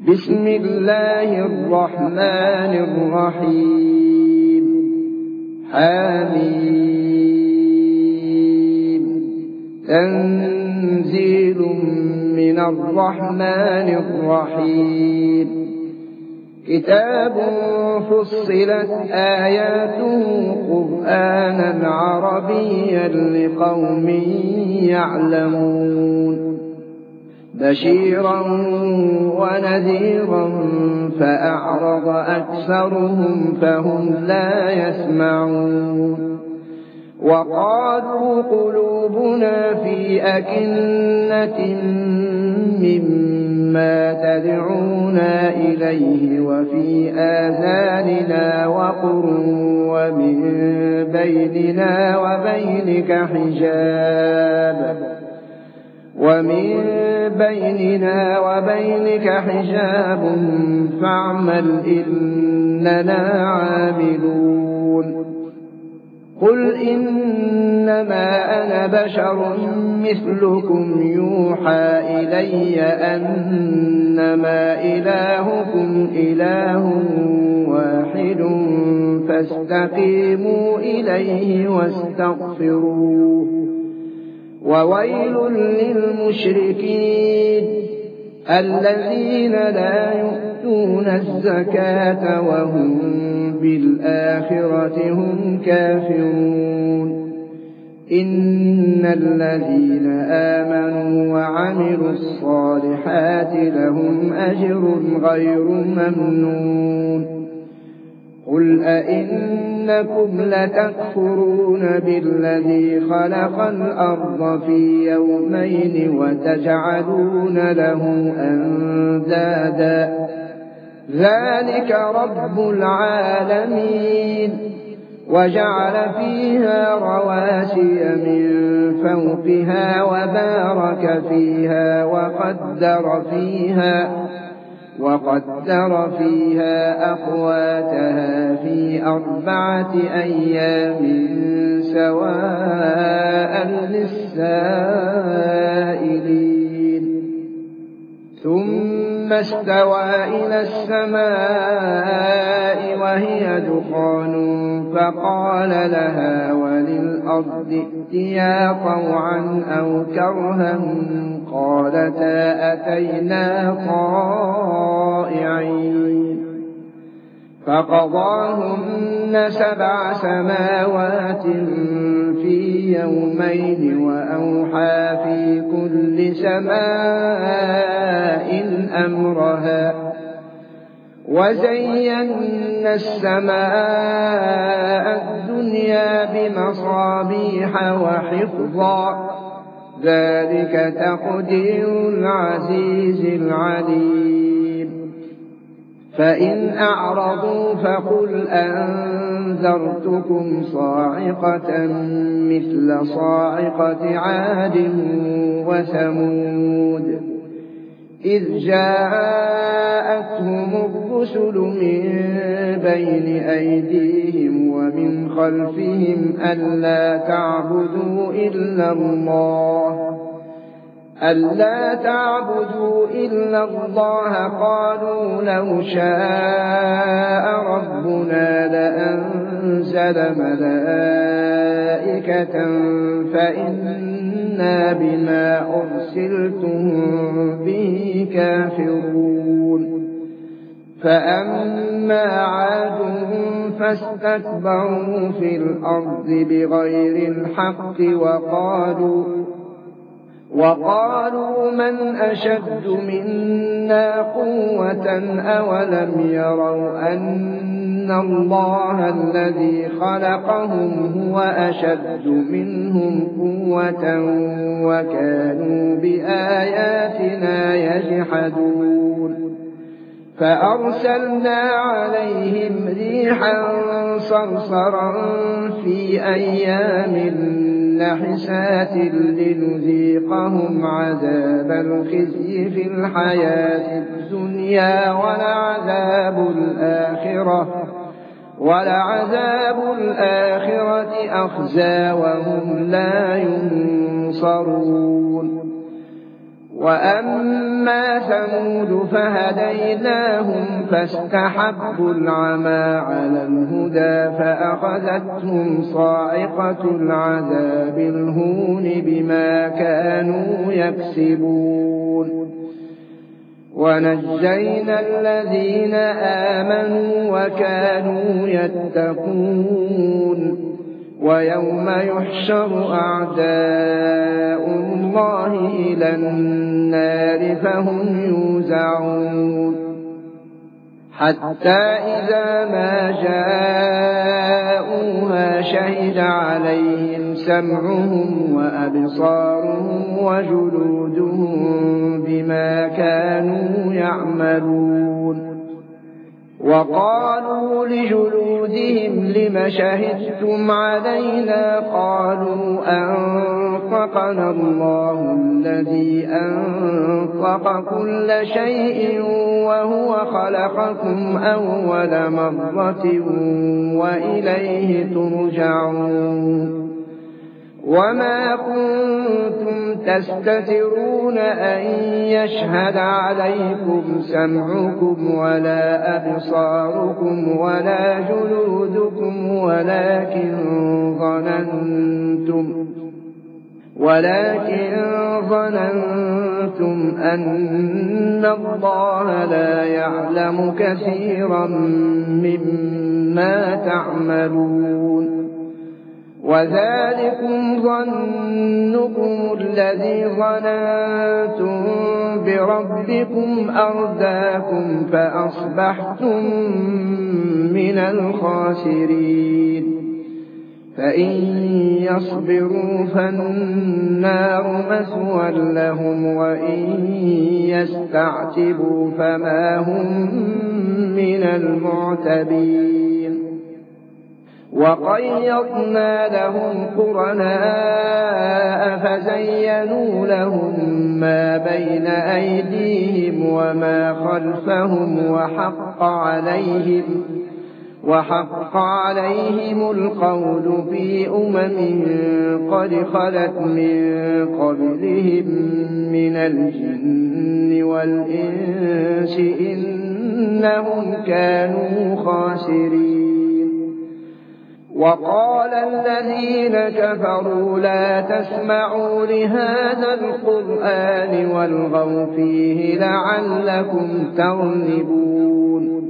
بسم الله الرحمن الرحيم حميم تنزيل من الرحمن الرحيم كتاب فصلت آياته قرآنا عربيا لقوم يعلمون بشيرا ونذيرا فأعرض أكثرهم فهم لا يسمعون وقالوا قلوبنا في أكنة مما تدعونا إليه وفي آذاننا وقر ومن بيننا وبينك حجاب فاعمل إننا عاملون قل إنما أنا بشر مثلكم يوحى إلي أنما إلهكم إله واحد فاستقيموا إليه واستغفروه وويل للمشركين الذين لا يؤتون الزكاة وهم بالآخرة هم كافرون إن الذين آمنوا وعملوا الصالحات لهم أجر غير ممنون قل أئنكم لتكفرون بالذي خلق الأرض في يومين وتجعلون له أندادا ذلك رب العالمين وجعل فيها رواسي من فوقها وبارك فيها وقدر فيها أقواتها في 4 أيام سواء للسائلين ثم استوى إلى السماء وهي دخان فقال لها وللأرض ائتيا طوعا أو كرها قالتا أتينا طائعين فقضاهن 7 سماوات في يومين وأوحى في كل سماء أمرها وزينا السماء الدنيا بمصابيح وحفظا ذلك تقدير العزيز العليم فإن أعرضوا فقل أنذرتكم صاعقة مثل صاعقة عاد وثمود إذ جاءتهم الرسل من بين أيديهم ومن خلفهم ألا تعبدوا إلا الله قالوا لو شاء ربنا لأنزل ملائكة فإنا بما أرسلتم به كافرون فأما عاد فاستكبروا في الأرض بغير الحق وقالوا من أشد منا قوة أولم يروا أن الله الذي خلقهم هو أشد منهم قوة وكانوا بآياتنا يجحدون فأرسلنا عليهم ريحا صرصرا في أيام نحسات لنذيقهم عذاب الخزي في الحياة الدنيا ولعذاب الآخرة أخزى وهم لا ينصرون وأما ثمود فهديناهم فاستحبوا العمى على الهدى فأخذتهم صاعقة العذاب الهون بما كانوا يكسبون ونجينا الذين آمنوا وكانوا يتقون ويوم يحشر أعداء الله إلى النار فهم يوزعون حتى إذا ما جاءوها شهد عليهم سمعهم وأبصارهم وجلودهم بما كانوا يعملون وقالوا لجلودهم لم شهدتم علينا قالوا أنطقنا الله الذي أنطق كل شيء وهو خلقكم أول مرة وإليه ترجعون وما كنتم تستترون أن يشهد عليكم سمعكم ولا أبصاركم ولا جلودكم ولكن ظننتم أن الله لا يعلم كثيرا مما تعملون وذلكم ظنكم الذي ظننتم بربكم أرداكم فأصبحتم من الخاسرين فإن يصبروا فالنار مثوى لهم وإن يستعتبوا فما هم من المعتبين وقيضنا لهم قرناء فزينوا لهم ما بين أيديهم وما خلفهم وحق عليهم القول في قد خلت من قبلهم من الجن والإنس إنهم كانوا خاسرين وقال الذين كفروا لا تسمعوا لهذا القرآن والغوا فيه لعلكم تغلبون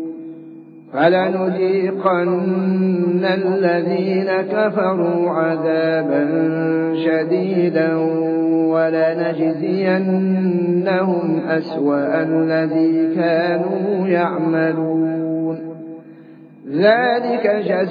فلنذيقن الذين كفروا عذابا شديدا ولنجزينهم أسوأ الذي كانوا يعملون ذلك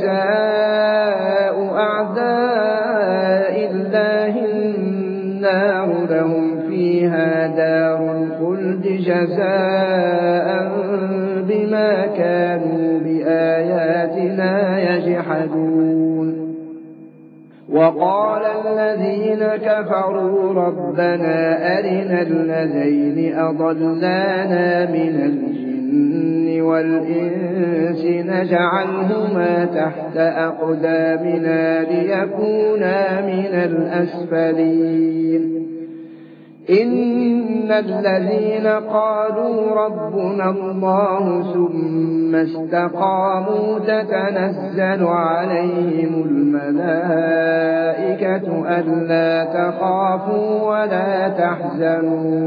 جزاء أعداء الله النار لهم فيها دار الخلد جزاء بما كانوا بآياتنا يجحدون وقال الذين كفروا ربنا أرنا الذين أضلانا من الجن والإنس نجعلهما تحت أقدامنا ليكونا من الأسفلين إن الذين قالوا ربنا الله ثم استقاموا تتنزل عليهم الملائكة ألا تخافوا ولا تحزنوا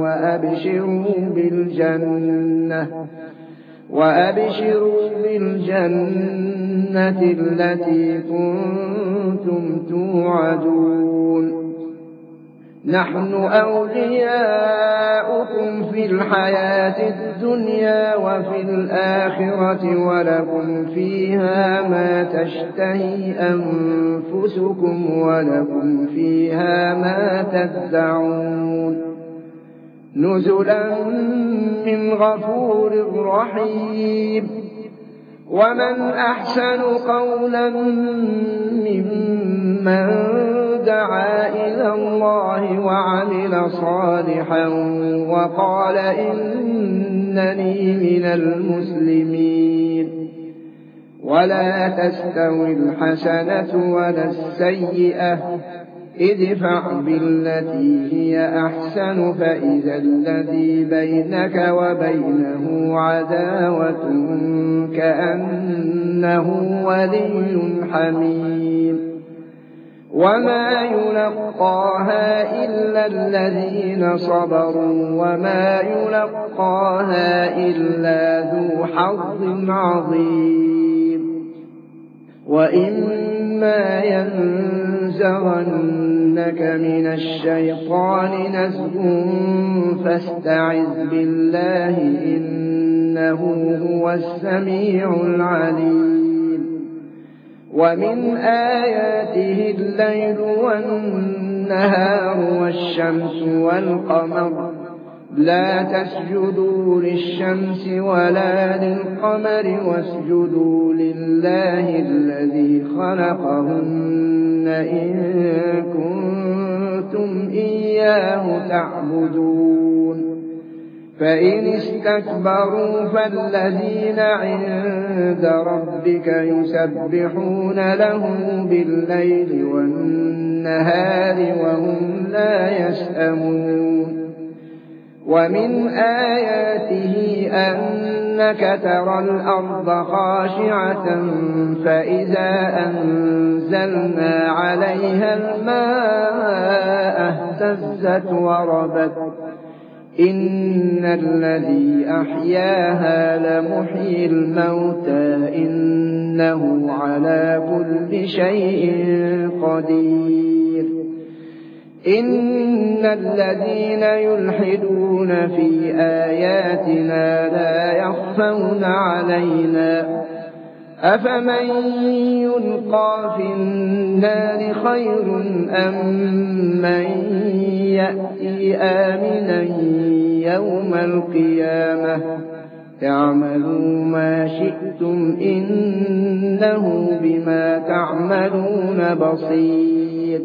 وأبشروا بالجنة التي كنتم توعدون نحن أولياؤكم في الحياة الدنيا وفي الآخرة ولكم فيها ما تشتهي أنفسكم ولكم فيها ما تدعون نزلا من غفور رحيم ومن أحسن قولا ممن دعا إلى الله وعمل صالحا وقال إنني من المسلمين ولا تستوي الحسنة ولا السيئة ادفع بالتي هي أحسن فإذا الذي بينك وبينه عداوة كأنه ولي حميم وما يلقاها إلا الذين صبروا وما يلقاها إلا ذو حظ عظيم وإما ينزغنك من الشيطان نزغ فاستعذ بالله إنه هو السميع العليم ومن آياته الليل والنهار والشمس والقمر لا تسجدوا للشمس ولا للقمر واسجدوا لله الذي خلقهن إن كنتم إياه تعبدون فإن استكبروا فالذين عند ربك يسبحون له بالليل والنهار وهم لا يسأمون ومن آياته أنك ترى الأرض خاشعة فإذا أنزلنا عليها الماء اهتزت وربت إن الذي أحياها لمحيي الموتى إنه على كل شيء قدير إن الذين يلحدون في آياتنا لا يخفون علينا أفمن يلقى في النار خير أم من يأتي آمنا يوم القيامة اعملوا ما شئتم إنه بما تعملون بصير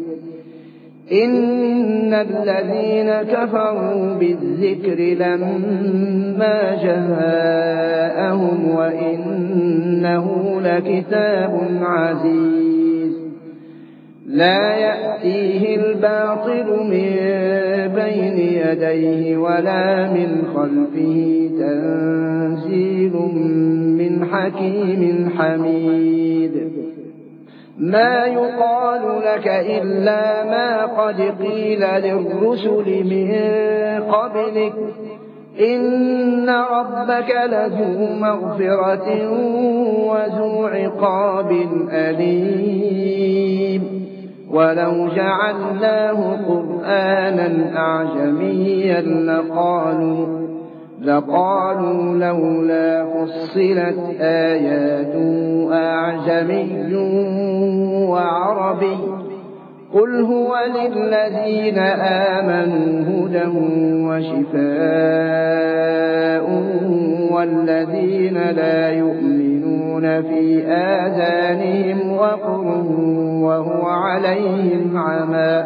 إن الذين كفروا بالذكر لما جاءهم وإنه لكتاب عزيز لا يأتيه الباطل من بين يديه ولا من خلفه تنزيل من حكيم حميد ما يقال لك إلا ما قد قيل للرسل من قبلك إن ربك لذو مغفرة وذو عقاب أليم ولو جعلناه قرآنا أعجميا لقالوا لولا فصلت آياته أعجمي وعربي قل هو للذين آمنوا هدى وشفاء والذين لا يؤمنون في آذانهم وقر وهو عليهم عمى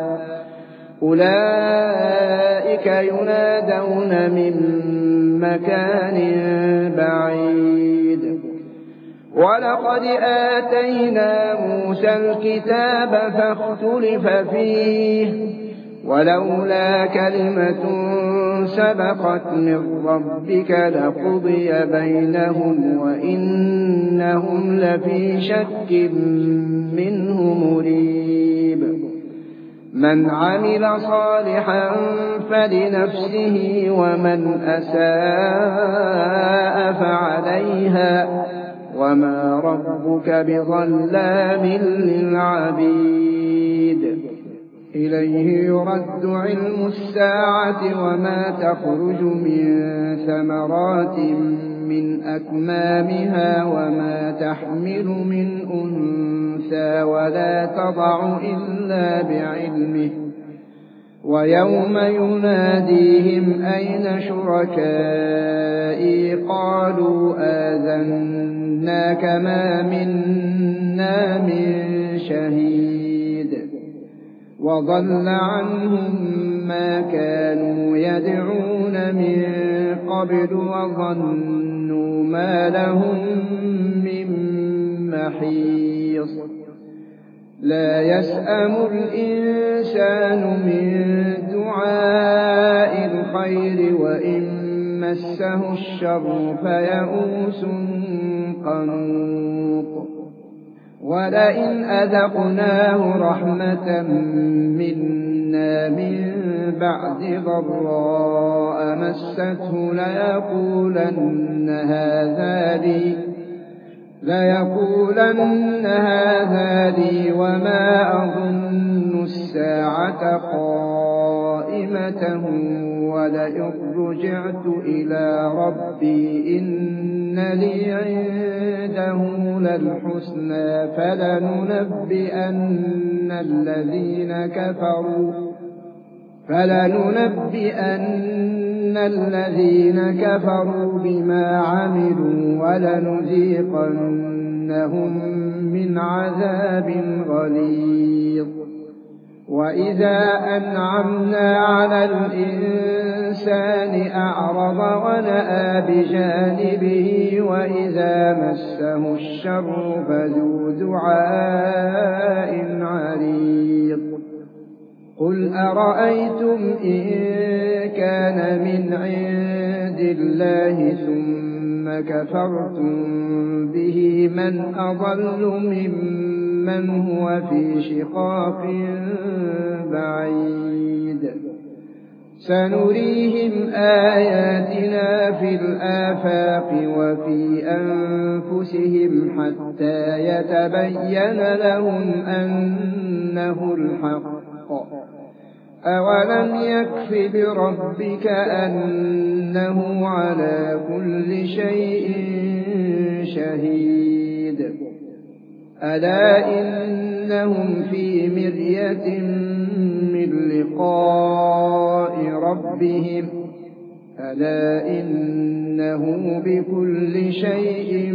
أولئك ينادون من مكان بعيد ولقد آتينا موسى الكتاب فاختلف فيه ولولا كلمة سبقت من ربك لقضي بينهم وإنهم لفي شك منه مريب من عمل صالحا فلنفسه ومن أساء فعليها وما ربك بظلام للعبيد إليه يرد علم الساعة وما تخرج من ثمرات من أكمامها وما تحمل من أنثى ولا تضع إلا بعلمه ويوم يناديهم أين شركائي قالوا آذناك ما منا من شهيد وضل عنهم ما كانوا يدعون من قبل وظنوا ما لهم من محيص لا يسأم الإنسان من دعاء الخير وإن مسه الشر فيئوس قنوط ولئن أذقناه رحمة منا من بعد ضراء مسته ليقولن هذا لي وما أظن الساعة قائمة ولئن رجعت إلى ربي إن لي عنده للحسنى فلننبئن الذين كفروا بما عملوا ولنذيقنهم من عذاب غليظ وإذا أنعمنا على الإنسان أعرض ونأى بجانبه وإذا مسه الشر فذو دعاء عريض قل أرأيتم إن كان من عند الله ثم كفرتم به من أضل ممن هو في شقاق بعيد سنريهم آياتنا في الآفاق وفي أنفسهم حتى يتبين لهم أنه الحق أولم يكف بربك أنه على كل شيء شهيد ألا إنهم في مرية من لقاء ربهم ألا إنه بكل شيء